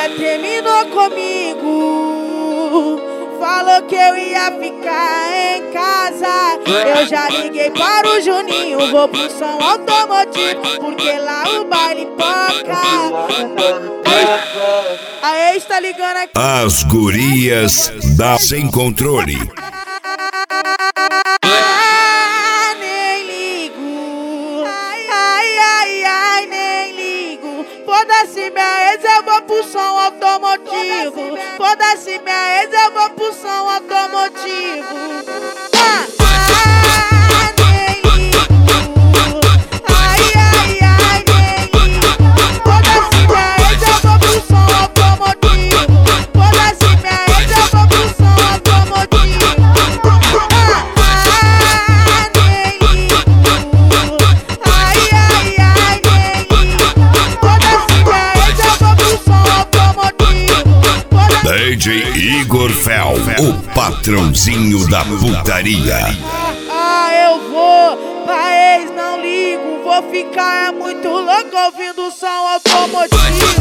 mulher terminou comigo, falou que eu ia ficar em casa. Eu já liguei para o Juninho, vou pro som automotivo, porque lá o baile toca. A ex tá ligando aqui. As gurias da Sem Controle. Nem ligo, ai, nem ligo. Foda-se minha ex, eu vou pro som automotivo. Foda-se minha ex, eu vou pro som automotivo. Nem ligo, ai, nem ligo. Foda-se minha ex, eu vou pro som automotivo. Foda-se minha ex, eu vou pro som automotivo. Nem ligo, ai, nem ligo. Foda-se minha ex, eu vou pro som automotivo. DJ Igor Fel, o patrãozinho da putaria. Eu vou pra ex, não ligo. Vou ficar muito louco ouvindo som automotivo.